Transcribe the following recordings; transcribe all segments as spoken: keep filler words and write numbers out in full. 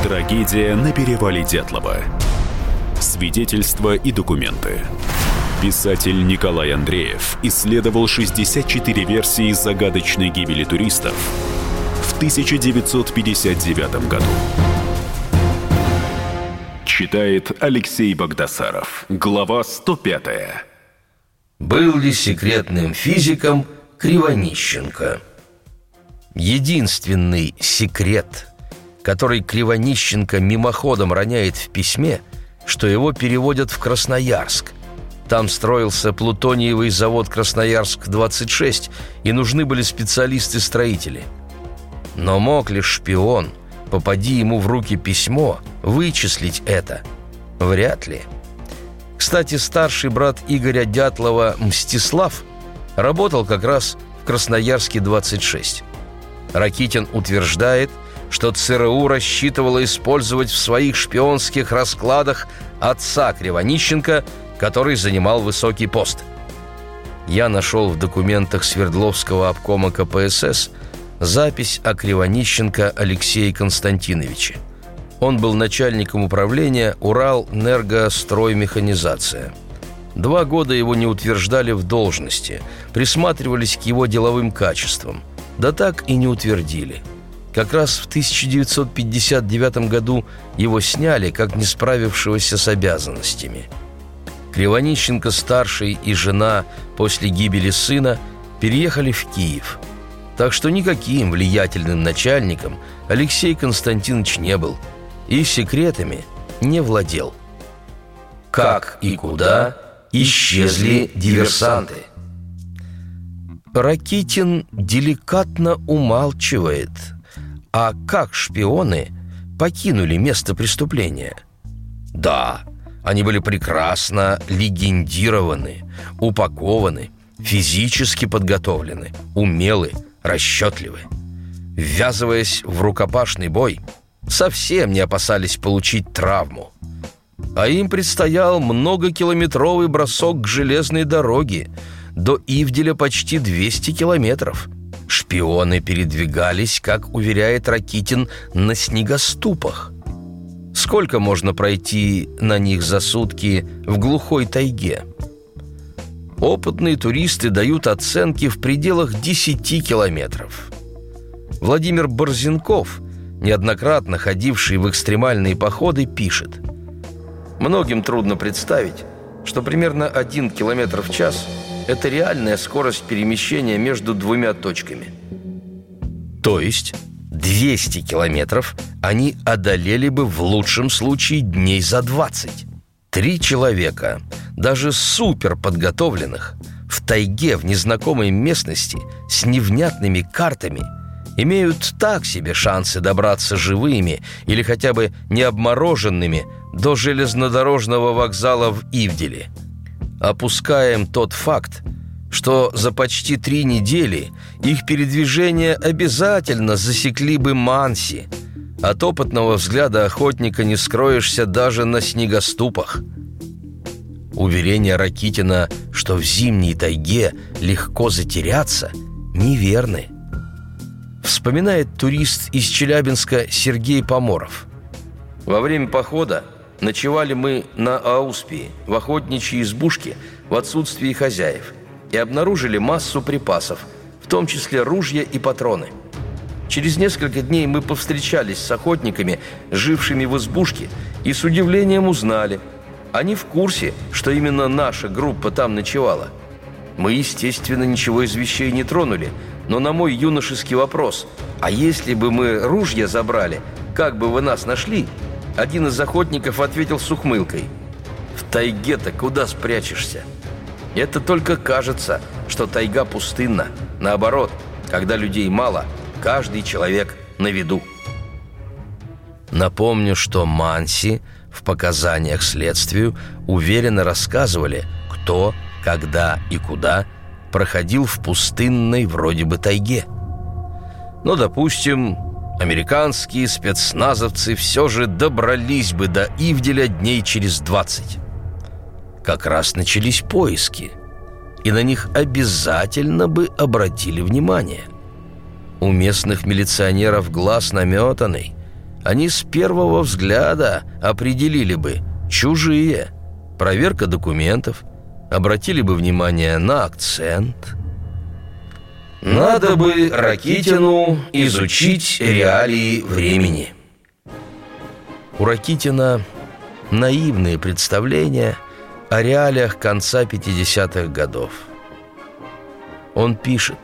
Трагедия на перевале Дятлова. Свидетельства и документы. Писатель Николай Андреев исследовал шестьдесят четыре версии загадочной гибели туристов в тысяча девятьсот пятьдесят девятом году. Читает Алексей Багдасаров. Глава сто пятая. Был ли секретным физиком Кривонищенко? Единственный секрет, который Кривонищенко мимоходом роняет в письме, что его переводят в Красноярск. Там строился плутониевый завод Красноярск-двадцать шесть, и нужны были специалисты-строители. Но мог ли шпион, попади ему в руки письмо, вычислить это? Вряд ли. Кстати, старший брат Игоря Дятлова, Мстислав, работал как раз в Красноярске-двадцать шесть. Ракитин утверждает, что ЦРУ рассчитывало использовать в своих шпионских раскладах отца Кривонищенко, который занимал высокий пост. Я нашел в документах Свердловского обкома ка пэ эс эс запись о Кривонищенко Алексее Константиновиче. Он был начальником управления «Уралэнергостроймеханизация». Два года его не утверждали в должности, присматривались к его деловым качествам, да так и не утвердили. Как раз в тысяча девятьсот пятьдесят девятом году его сняли, как не справившегося с обязанностями. Кривонищенко-старший и жена после гибели сына переехали в Киев. Так что никаким влиятельным начальником Алексей Константинович не был и секретами не владел. Как и куда исчезли диверсанты? Ракитин деликатно умалчивает. А как шпионы покинули место преступления? Да, они были прекрасно легендированы, упакованы, физически подготовлены, умелы, расчетливы. Ввязываясь в рукопашный бой, совсем не опасались получить травму. А им предстоял многокилометровый бросок к железной дороге. До Ивделя почти двести километров. Шпионы передвигались, как уверяет Ракитин, на снегоступах. Сколько можно пройти на них за сутки в глухой тайге? Опытные туристы дают оценки в пределах десяти километров. Владимир Борзенков, неоднократно ходивший в экстремальные походы, пишет: «Многим трудно представить, что примерно один километр в час – это реальная скорость перемещения между двумя точками». То есть двести километров они одолели бы в лучшем случае дней за двадцать. Три человека, даже суперподготовленных, в тайге в незнакомой местности с невнятными картами имеют так себе шансы добраться живыми или хотя бы не обмороженными до железнодорожного вокзала в Ивделе. Опускаем тот факт, что за почти три недели их передвижение обязательно засекли бы манси. От опытного взгляда охотника не скроешься даже на снегоступах. Уверения Ракитина, что в зимней тайге легко затеряться, неверны. Вспоминает турист из Челябинска Сергей Поморов. Во время похода ночевали мы на Ауспии, в охотничьей избушке, в отсутствии хозяев, и обнаружили массу припасов, в том числе ружья и патроны. Через несколько дней мы повстречались с охотниками, жившими в избушке, и с удивлением узнали: они в курсе, что именно наша группа там ночевала. Мы, естественно, ничего из вещей не тронули, но на мой юношеский вопрос: «А если бы мы ружья забрали, как бы вы нас нашли?» один из охотников ответил с ухмылкой: «В тайге-то куда спрячешься? Это только кажется, что тайга пустынна. Наоборот, когда людей мало, каждый человек на виду». Напомню, что манси в показаниях следствию уверенно рассказывали, кто, когда и куда проходил в пустынной вроде бы тайге. Но, допустим, американские спецназовцы все же добрались бы до Ивделя дней через двадцать. Как раз начались поиски, и на них обязательно бы обратили внимание. У местных милиционеров глаз наметанный. они с первого взгляда определили бы чужие. Проверка документов, обратили бы внимание на акцент. Надо бы Ракитину изучить реалии времени. У Ракитина наивные представления о реалиях конца пятидесятых годов. Он пишет: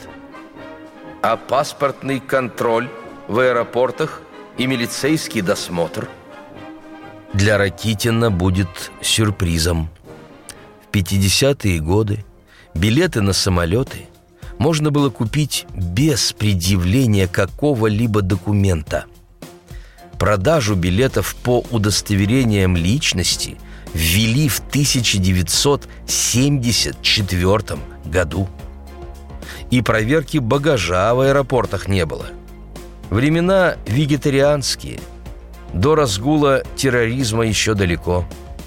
а паспортный контроль в аэропортах и милицейский досмотр для Ракитина будет сюрпризом. В пятидесятые годы билеты на самолеты можно было купить без предъявления какого-либо документа. Продажу билетов по удостоверениям личности ввели в тысяча девятьсот семьдесят четвёртом году. И проверки багажа в аэропортах не было. Времена вегетарианские. До разгула терроризма еще далеко.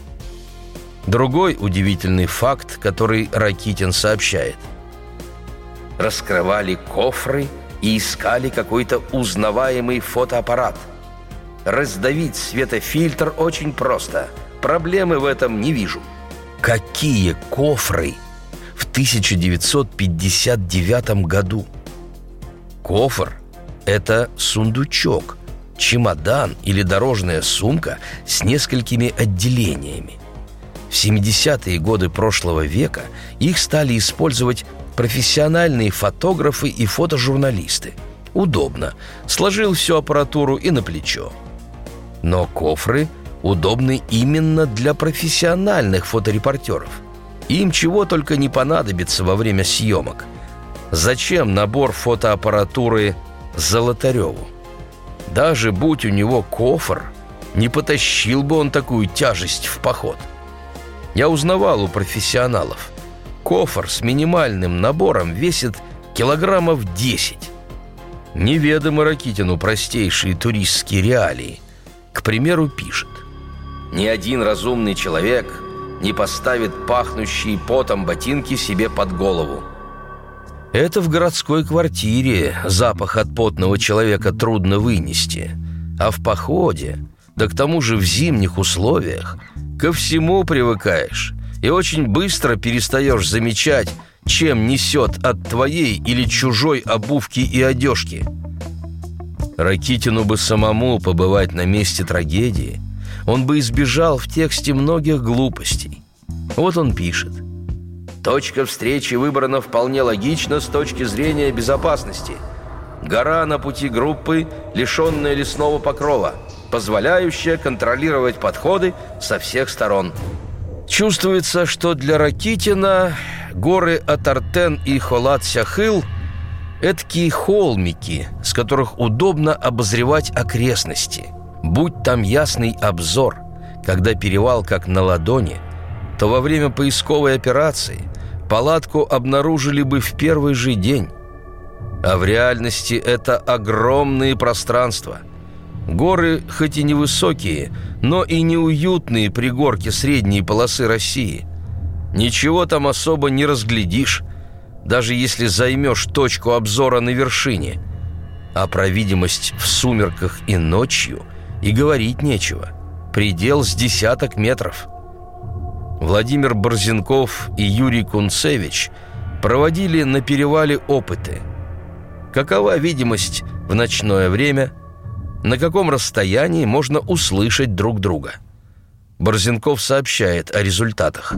Другой удивительный факт, который Ракитин сообщает. Раскрывали кофры и искали какой-то узнаваемый фотоаппарат. Раздавить светофильтр очень просто. Проблемы в этом не вижу. Какие кофры в тысяча девятьсот пятьдесят девятом году? Кофр – это сундучок, чемодан или дорожная сумка с несколькими отделениями. В семидесятые годы прошлого века их стали использовать профессиональные фотографы и фотожурналисты. Удобно. Сложил всю аппаратуру и на плечо. Но кофры удобны именно для профессиональных фоторепортеров. Им чего только не понадобится во время съемок. Зачем набор фотоаппаратуры Золотареву? Даже будь у него кофр, не потащил бы он такую тяжесть в поход. Я узнавал у профессионалов. Кофр с минимальным набором весит килограммов десять. Неведомы Ракитину простейшие туристские реалии. К примеру, пишет: «Ни один разумный человек не поставит пахнущие потом ботинки себе под голову». Это в городской квартире запах от потного человека трудно вынести. А в походе, да к тому же в зимних условиях, ко всему привыкаешь и очень быстро перестаешь замечать, чем несет от твоей или чужой обувки и одежки. Ракитину бы самому побывать на месте трагедии, он бы избежал в тексте многих глупостей. Вот он пишет: «Точка встречи выбрана вполне логично с точки зрения безопасности. Гора на пути группы, лишенная лесного покрова, позволяющая контролировать подходы со всех сторон». Чувствуется, что для Ракитина горы Атартен и Холат-Сяхыл – эдакие холмики, с которых удобно обозревать окрестности. Будь там ясный обзор, когда перевал как на ладони, то во время поисковой операции палатку обнаружили бы в первый же день. А в реальности это огромные пространства. Горы хоть и невысокие, но и неуютные пригорки средней полосы России. Ничего там особо не разглядишь, даже если займешь точку обзора на вершине. А про видимость в сумерках и ночью и говорить нечего. Предел с десяток метров. Владимир Борзенков и Юрий Кунцевич проводили на перевале опыты. Какова видимость в ночное время? На каком расстоянии можно услышать друг друга? Борзенков сообщает о результатах.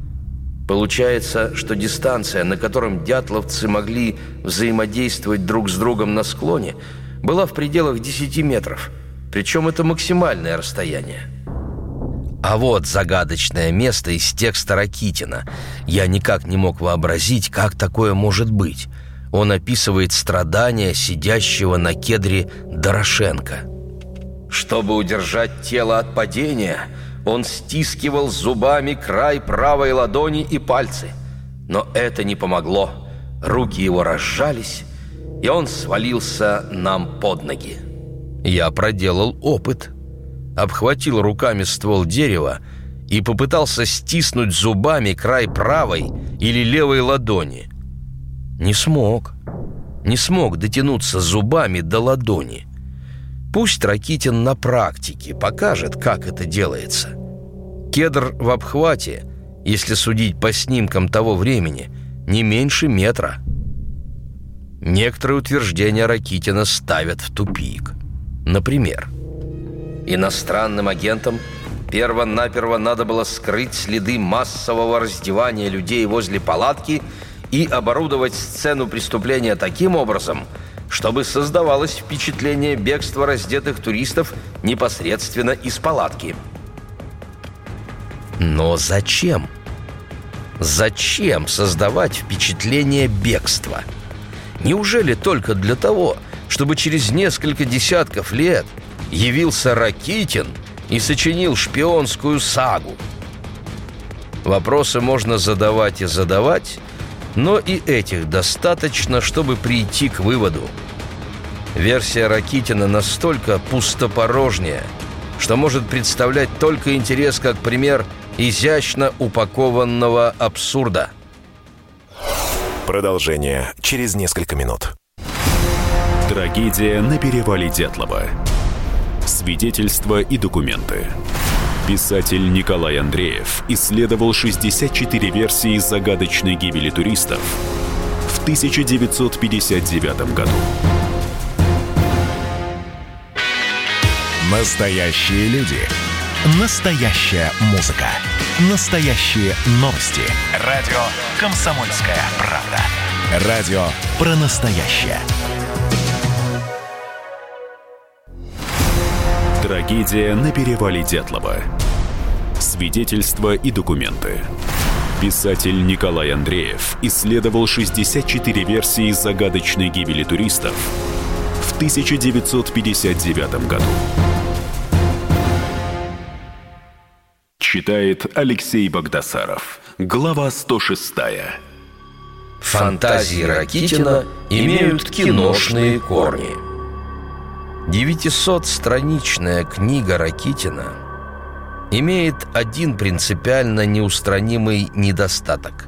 Получается, что дистанция, на котором дятловцы могли взаимодействовать друг с другом на склоне, была в пределах десяти метров. Причем это максимальное расстояние. А вот загадочное место из текста Ракитина. Я никак не мог вообразить, как такое может быть. Он описывает страдания сидящего на кедре Дорошенко. Чтобы удержать тело от падения, он стискивал зубами край правой ладони и пальцы. Но это не помогло. Руки его разжались, и он свалился нам под ноги. Я проделал опыт. Обхватил руками ствол дерева и попытался стиснуть зубами край правой или левой ладони. Не смог. Не смог дотянуться зубами до ладони. Пусть Ракитин на практике покажет, как это делается. Кедр в обхвате, если судить по снимкам того времени, не меньше метра. Некоторые утверждения Ракитина ставят в тупик. Например, иностранным агентам перво-наперво надо было скрыть следы массового раздевания людей возле палатки и оборудовать сцену преступления таким образом, чтобы создавалось впечатление бегства раздетых туристов непосредственно из палатки. Но зачем? Зачем создавать впечатление бегства? Неужели только для того, чтобы через несколько десятков лет явился Ракитин и сочинил шпионскую сагу? Вопросы можно задавать и задавать, но и этих достаточно, чтобы прийти к выводу. Версия Ракитина настолько пустопорожняя, что может представлять только интерес как пример изящно упакованного абсурда. Продолжение через несколько минут. Трагедия на перевале Дятлова. Свидетельства и документы. Писатель Николай Андреев исследовал шестьдесят четыре версии загадочной гибели туристов в тысяча девятьсот пятьдесят девятом году. Настоящие люди. Настоящая музыка. Настоящие новости. Радио «Комсомольская правда». Радио про настоящее. Трагедия на перевале Дятлова. Свидетельства и документы. Писатель Николай Андреев исследовал шестьдесят четыре версии загадочной гибели туристов в тысяча девятьсот пятьдесят девятом году. Читает Алексей Багдасаров. Глава сто шесть. Фантазии Ракитина имеют киношные корни. девятисотстраничная книга Ракитина имеет один принципиально неустранимый недостаток.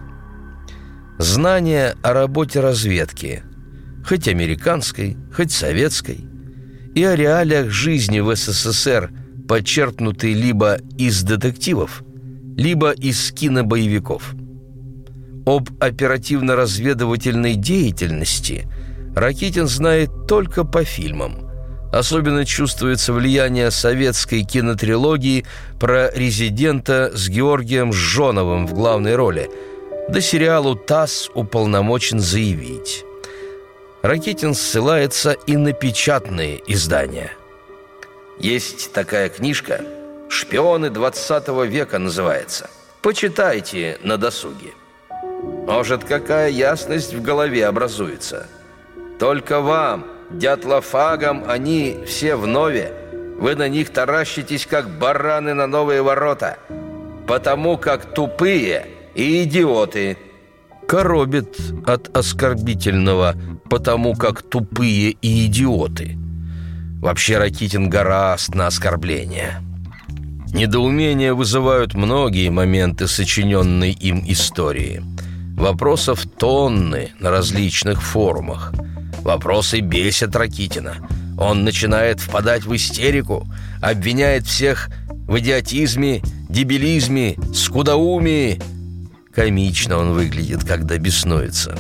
Знания о работе разведки, хоть американской, хоть советской, и о реалиях жизни в СССР, подчеркнутые либо из детективов, либо из кинобоевиков. Об оперативно-разведывательной деятельности Ракитин знает только по фильмам. Особенно чувствуется влияние советской кинотрилогии про резидента с Георгием Жжоновым в главной роли, да сериалу «ТАСС уполномочен заявить». Ракитин ссылается и на печатные издания. Есть такая книжка «Шпионы двадцатого века» называется. Почитайте на досуге. Может, какая ясность в голове образуется. Только вам, дятлофагам, они все вновь. Вы на них таращитесь, как бараны на новые ворота, потому как тупые и идиоты. Коробит от оскорбительного «потому как тупые и идиоты». Вообще Ракитин гораст на оскорбления. Недоумение вызывают многие моменты сочиненной им истории. Вопросов тонны на различных форумах. Вопросы бесят Ракитина. Он начинает впадать в истерику, обвиняет всех в идиотизме, дебилизме, скудоумии. Комично он выглядит, когда беснуется.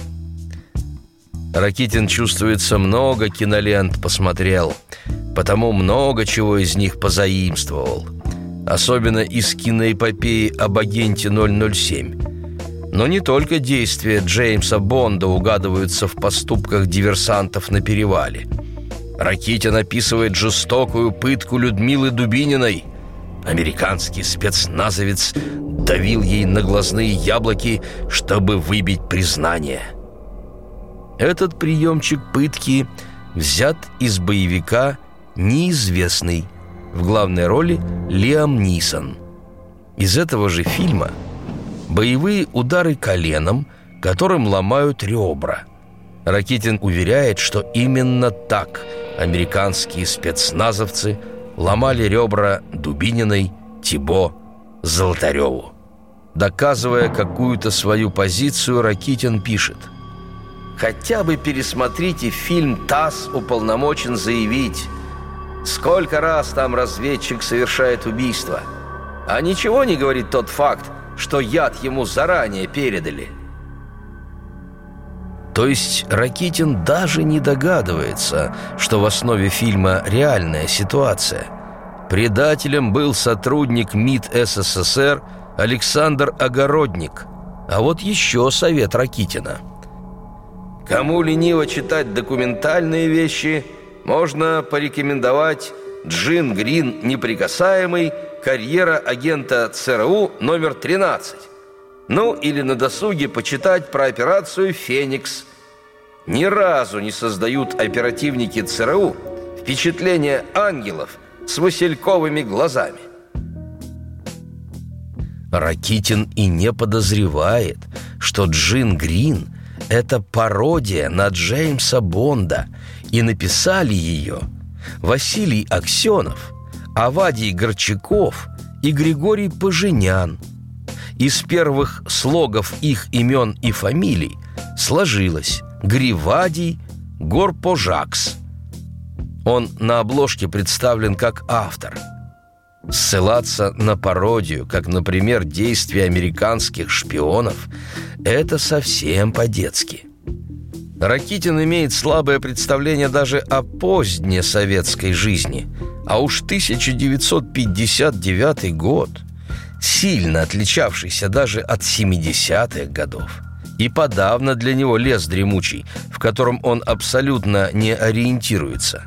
Ракитин, чувствуется, много кинолент посмотрел, потому много чего из них позаимствовал. Особенно из киноэпопеи об агенте ноль ноль семь. Но не только действия Джеймса Бонда угадываются в поступках диверсантов на перевале. Ракитин описывает жестокую пытку Людмилы Дубининой. Американский спецназовец давил ей на глазные яблоки, чтобы выбить признание. Этот приемчик пытки взят из боевика «Неизвестный». В главной роли Лиам Нисон. Из этого же фильма боевые удары коленом, которым ломают ребра. Ракитин уверяет, что именно так американские спецназовцы ломали ребра Дубининой, Тибо, Золотареву. Доказывая какую-то свою позицию, Ракитин пишет: «Хотя бы пересмотрите фильм «ТАСС уполномочен заявить». Сколько раз там разведчик совершает убийство. А ничего не говорит тот факт, что яд ему заранее передали. То есть Ракитин даже не догадывается, что в основе фильма реальная ситуация. Предателем был сотрудник МИД СССР Александр Огородник. А вот еще совет Ракитина. Кому лениво читать документальные вещи, можно порекомендовать «Джин Грин неприкасаемый. Карьера агента ЦРУ номер тринадцать». Ну, или на досуге почитать про операцию «Феникс». Ни разу не создают оперативники ЦРУ впечатление ангелов с васильковыми глазами. Ракитин и не подозревает, что Джин Грин – это пародия на Джеймса Бонда, и написали ее Василий Аксенов, Авадий Горчаков и Григорий Поженян. Из первых слогов их имен и фамилий сложилось Гривадий Горпожакс. Он на обложке представлен как автор. Ссылаться на пародию, как, например, действия американских шпионов, это совсем по-детски. Ракитин имеет слабое представление даже о поздней советской жизни, а уж тысяча девятьсот пятьдесят девятый год, сильно отличавшийся даже от семидесятых годов, и подавно для него лес дремучий, в котором он абсолютно не ориентируется.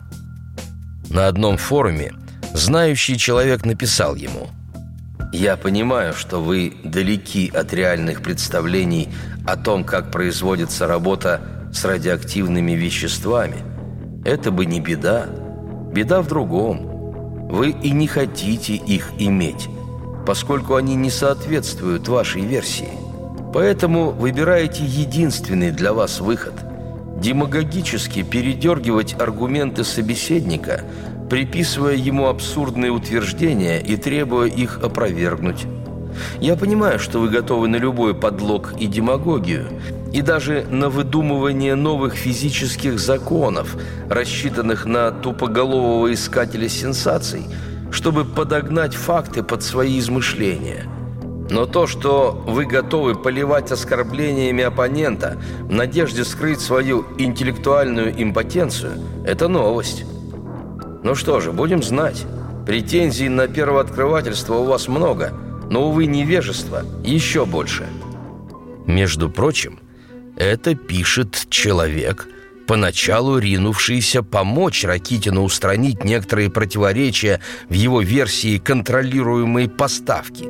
На одном форуме знающий человек написал ему: «Я понимаю, что вы далеки от реальных представлений о том, как производится работа с радиоактивными веществами. Это бы не беда. Беда в другом. Вы и не хотите их иметь, поскольку они не соответствуют вашей версии. Поэтому выбираете единственный для вас выход – демагогически передергивать аргументы собеседника, приписывая ему абсурдные утверждения и требуя их опровергнуть. Я понимаю, что вы готовы на любой подлог и демагогию, и даже на выдумывание новых физических законов, рассчитанных на тупоголового искателя сенсаций, чтобы подогнать факты под свои измышления. Но то, что вы готовы поливать оскорблениями оппонента в надежде скрыть свою интеллектуальную импотенцию, это новость. Ну что же, будем знать. Претензий на первооткрывательство у вас много, но, увы, невежества еще больше». Между прочим, это пишет человек, поначалу ринувшийся помочь Ракитину устранить некоторые противоречия в его версии контролируемой поставки.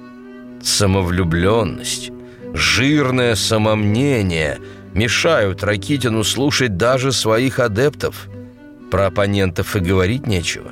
Самовлюбленность, жирное самомнение мешают Ракитину слушать даже своих адептов. Про оппонентов и говорить нечего.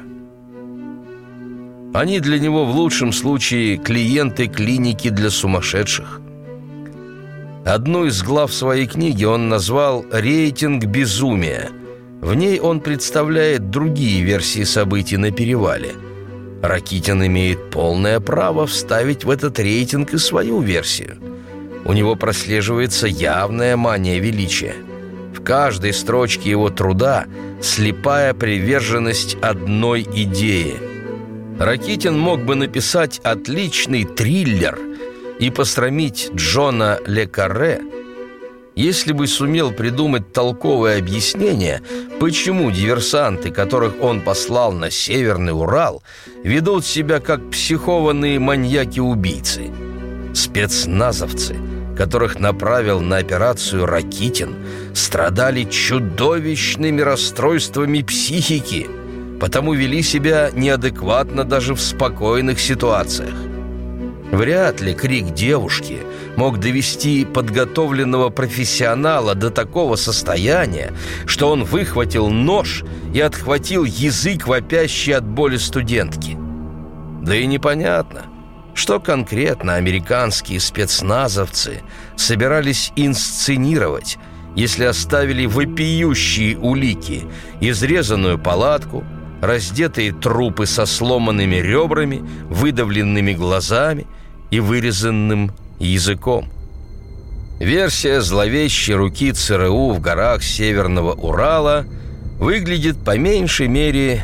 Они для него в лучшем случае клиенты клиники для сумасшедших. Одну из глав своей книги он назвал «Рейтинг безумия». В ней он представляет другие версии событий на перевале. Ракитин имеет полное право вставить в этот рейтинг и свою версию. У него прослеживается явная мания величия. В каждой строчке его труда слепая приверженность одной идее. Ракитин мог бы написать отличный триллер и посрамить Джона ле Карре, если бы сумел придумать толковое объяснение, почему диверсанты, которых он послал на Северный Урал, ведут себя как психованные маньяки-убийцы. Спецназовцы, которых направил на операцию Ракитин, страдали чудовищными расстройствами психики, потому вели себя неадекватно даже в спокойных ситуациях. Вряд ли крик девушки мог довести подготовленного профессионала до такого состояния, что он выхватил нож и отхватил язык вопящей от боли студентки. Да и непонятно, что конкретно американские спецназовцы собирались инсценировать, если оставили вопиющие улики: изрезанную палатку, раздетые трупы со сломанными ребрами, выдавленными глазами и вырезанным языком. Версия зловещей руки ЦРУ в горах Северного Урала выглядит по меньшей мере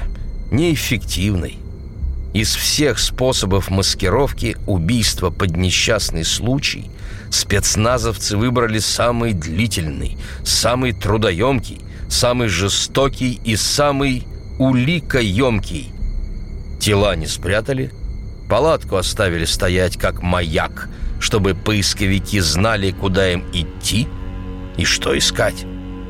неэффективной. Из всех способов маскировки убийства под несчастный случай спецназовцы выбрали самый длительный, самый трудоемкий, самый жестокий и самый уликоемкий. Тела не спрятали, палатку оставили стоять как маяк, чтобы поисковики знали, куда им идти и что искать.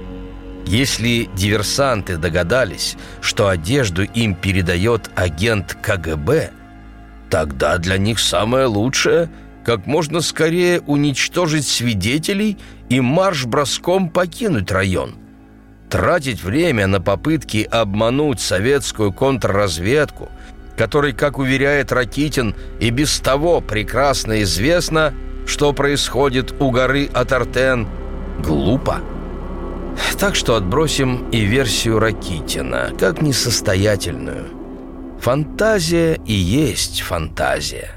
Если диверсанты догадались, что одежду им передает агент ка гэ бэ, тогда для них самое лучшее – как можно скорее уничтожить свидетелей и марш-броском покинуть район. Тратить время на попытки обмануть советскую контрразведку, которой, как уверяет Ракитин, и без того прекрасно известно, что происходит у горы Атартен, глупо. Так что отбросим и версию Ракитина, как несостоятельную. Фантазия и есть фантазия.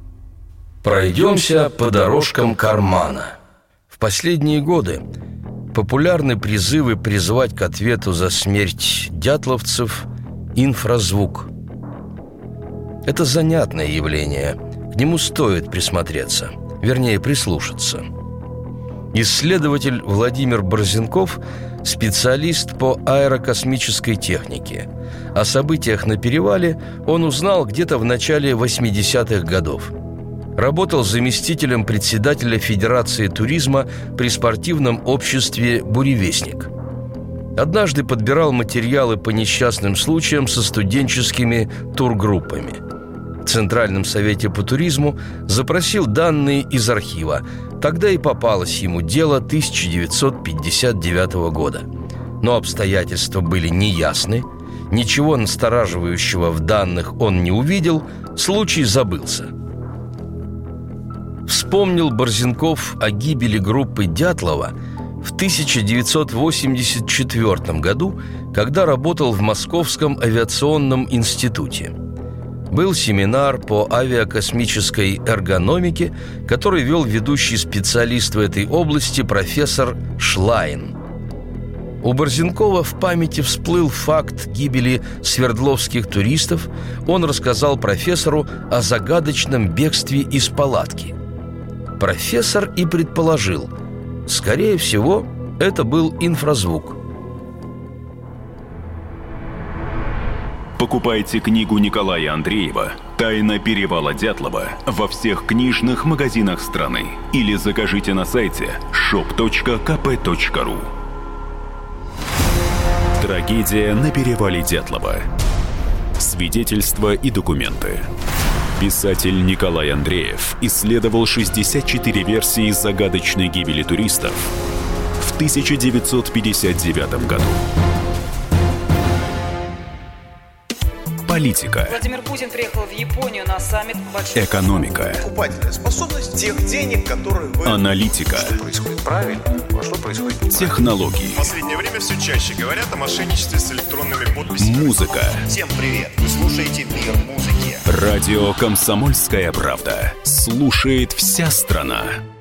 Пройдемся по дорожкам кармана. В последние годы популярны призывы призвать к ответу за смерть дятловцев инфразвук. Это занятное явление, к нему стоит присмотреться, вернее, прислушаться. Исследователь Владимир Борзенков – специалист по аэрокосмической технике. О событиях на перевале он узнал где-то в начале восьмидесятых годов. Работал заместителем председателя Федерации туризма при спортивном обществе «Буревестник». Однажды подбирал материалы по несчастным случаям со студенческими тургруппами. В Центральном совете по туризму запросил данные из архива. Тогда и попалось ему дело тысяча девятьсот пятьдесят девятого года. Но обстоятельства были неясны, ничего настораживающего в данных он не увидел, случай забылся. Вспомнил Борзенков о гибели группы Дятлова в тысяча девятьсот восемьдесят четвёртом году, когда работал в Московском авиационном институте. Был семинар по авиакосмической эргономике, который вел ведущий специалист в этой области профессор Шлайн. У Борзенкова в памяти всплыл факт гибели свердловских туристов. Он рассказал профессору о загадочном бегстве из палатки. Профессор и предположил, скорее всего, это был инфразвук. Покупайте книгу Николая Андреева «Тайна перевала Дятлова» во всех книжных магазинах страны или закажите на сайте шоп точка ка пэ точка ру. Трагедия на перевале Дятлова. Свидетельства и документы. Писатель Николай Андреев исследовал шестьдесят четыре версии загадочной гибели туристов в тысяча девятьсот пятьдесят девятом году. Политика. Владимир Путин приехал в Японию на саммит большой... Экономика. Покупательная способность тех денег, которые вы... Аналитика. Что происходит правильно, а что происходит неправильно. Технологии. В последнее время все чаще говорят о мошенничестве с электронными подписями. Музыка. Всем привет! Вы слушаете «Мир музыки». Радио «Комсомольская правда». Слушает вся страна.